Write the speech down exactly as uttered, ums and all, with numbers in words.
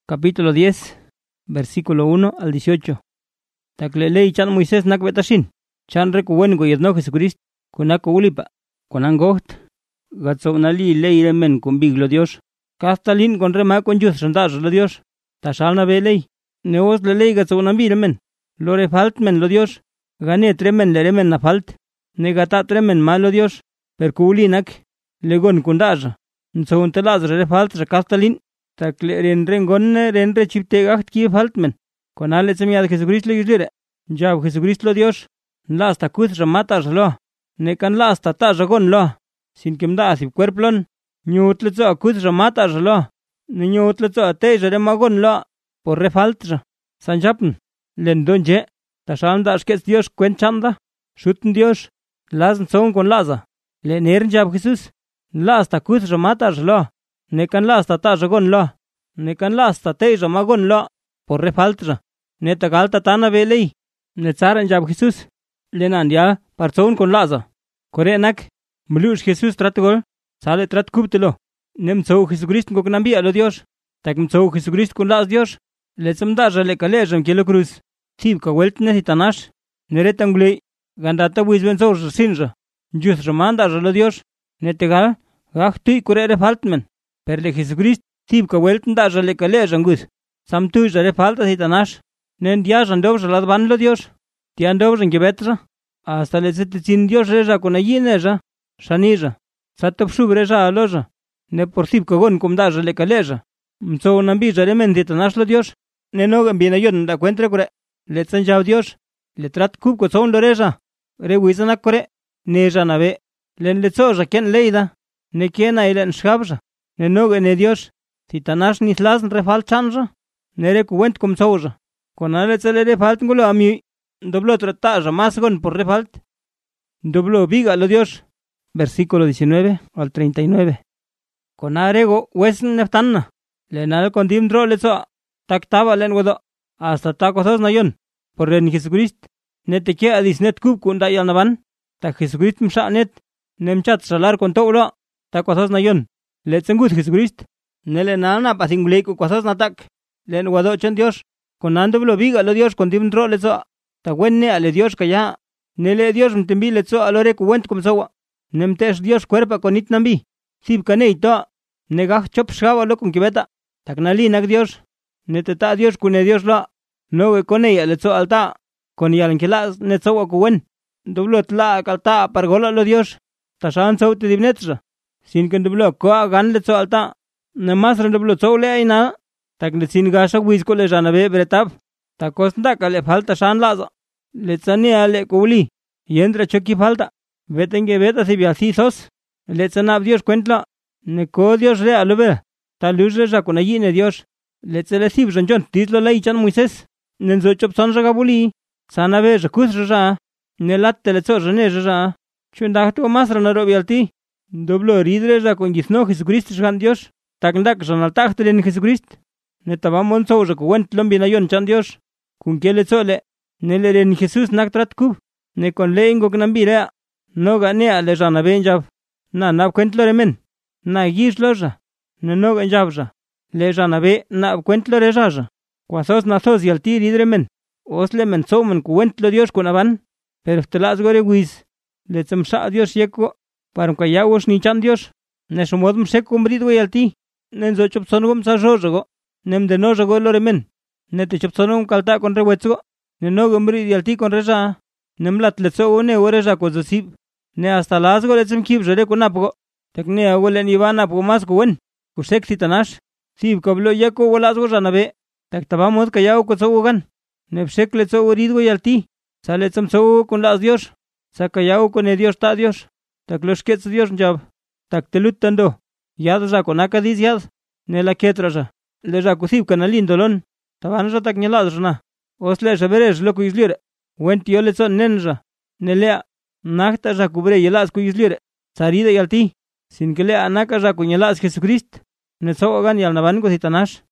capítulo diez, versículo uno al dieciocho. Taklelei chan Moisés nak betashin, chan reku wen go yedno Jesucristo, kunako ulipa, kunan goht, gatzonali lei remen con biglo Dios, kastalin con rema con yus randash lo Dios, tashalna be lei, neos le lei gatzonambi remen, lore falt men lo Dios, gane tremen le remen na falt, negata tremen malo Dios, perkulinak, legon kundaja, nzontelaz re falt re kastalin, takle ren rengon ren re chipte gacht ki falt men, con ale semiad Jesucristo le yusire, jab Jesucristo lo Dios, lasta kuz ramatas lo, nekan lasta ta jagon lo, sin kimda asip cuerplon, nyutle zo kuz ramatas lo, nyutle zo te jare magon lo, por re falt ja, sanjapn, len donje, tashalda ashkets Dios cuenchanda, shuten Dios, lasn son con laza, le nern jab Jesús, lasta kuz ramatas lo, nekan lasta ta jagon lo, nekan lasta te jamagon lo, por re falt ja, neta galta tana velei, netzaran jab Jesús, lenan ya parzoun con laza, korenak, mlush Jesús tratgol, sale trat kubtelo, nem zo Jesucristo con nambia lo Dios, takim zo Jesucristo con las Dios, le samdaja le kalejam kilo cruz, tib ka welt necesitanash, neretangulei, gandata wisben zo sinja, jus ramanda lo Dios, netegal, gachtui kurere faltmen, per le Jesucristo, tib ka welt ndaja le kalejam gus, samtu jare falta hitanash, nen dias andov la van lo Dios, ti andov en gebetra, hasta le setin Dios reja con ayineja, shanija, satop shubreja aloja, ne por tib ka gon kum daja le kaleja, mzo nambi jare men hitanash lo Dios, ne nogan bien ayon da cuentre kure, le tsanjao Dios, le trat kub ko zon lo reja, re wizana kure, ne janabe, len le zoja ken leida, ne kena ilen shabja, ne nogan ne Dios, hitanash ni slasn refal chanja, nere kuwent kum zoja, con ale celere falt ngulo ami, doblo trataja más gon por refalt, doblo viga lo Dios, versículo diecinueve al treinta y nueve. Con arego wesn neftanna, lenal con dimdro lezo, taktaba len wodo, hasta takozos nayon, por ren Jesucrist, neteke adis net kub kunda yalnaban, ta Jesucrist msha net, nemchat salar con toulo, takozos nayon, letzengut Jesucrist, nele nana pasingulei kukozos natak, len wado chen Dios, con ando lo viga lo Dios con dimdro lezo, ta wenne ale Dios kaya, nele Dios mtembi lezo alore kuwent kum sowa, nemtesh Dios cuerpa con itnambi, sib kaneito, negaj chop shava lo con kibeta, taknali nak Dios, neteta Dios kune Dios lo, no we kone lezo alta, con yalankelas netzo kuwen, doblo tla kalta pargola lo Dios, tashan saute dibnetra, sin que doblo koa gan lezo alta, nemas rendoblo zole aina, tak le sin gasha wiz ko le janabe bretab, ta kosnda kale falta shan laza, le tsani ale kuli, yendra choki falta, vetenge veta si biasi sos, le tsanab Dios cuentla, ne ko Dios re alobe, ta luz re ja con allí ne Dios, le tsele sib janjon, tislo la ichan Moisés, nenzo chop san jagabuli, sanabe jakus ja, ne lat tele tso jane ja, chunda to masra na robialti, doblo ridre ja con gisno Jesucristo jan Dios, tak ndak janal taktre en Jesucristo. Netaba monso ja kuwent lombi na yon chan Dios, kun kele tsole, nele ren Jesús nak trat kub, ne kon leingo gnambira, no gane ale jana benjab, na nab kwentlo remen, na gish loja, ne no ganjabja, le jana be na kwentlo rejaja, kwasos na sos yalti ridremen, osle men somen kuwentlo Dios kunaban, pero telas gore wiz, le tsamsha Dios yeko, parum kayawosh ni chan Dios, ne shumodum sekum ridwe yalti, nenzo chop sonugum sa jojo, nem de no jago lo remen, ne te chop sonum kalta con rewetzo, ne no gumbri yalti con reja, nem lat letzo one oreja ko zosib, ne hasta las go letzem kib jere ko napo, tekne agole ni bana po mas ko wen, ko sexy tanash, sib kablo yako walas go janabe, tak tabamos kayao ko sogan, ne psek letzo orido yalti, sale tsam so con las Dios, sa kayao con Dios ta Dios, tak los kets Dios jab, tak telutando, yad za con akadis yad, ne la ketraja. Le jacusib canalin dolon, taban jatak nyeladrna, osle jaberej loku izlire, went yoletson nenja, nelea, nakta jacubre yelas ku izlire, sarida yalti, sin que le anaka jacu yelas Jesucrist, ne sogan yalnaban ko hitanash,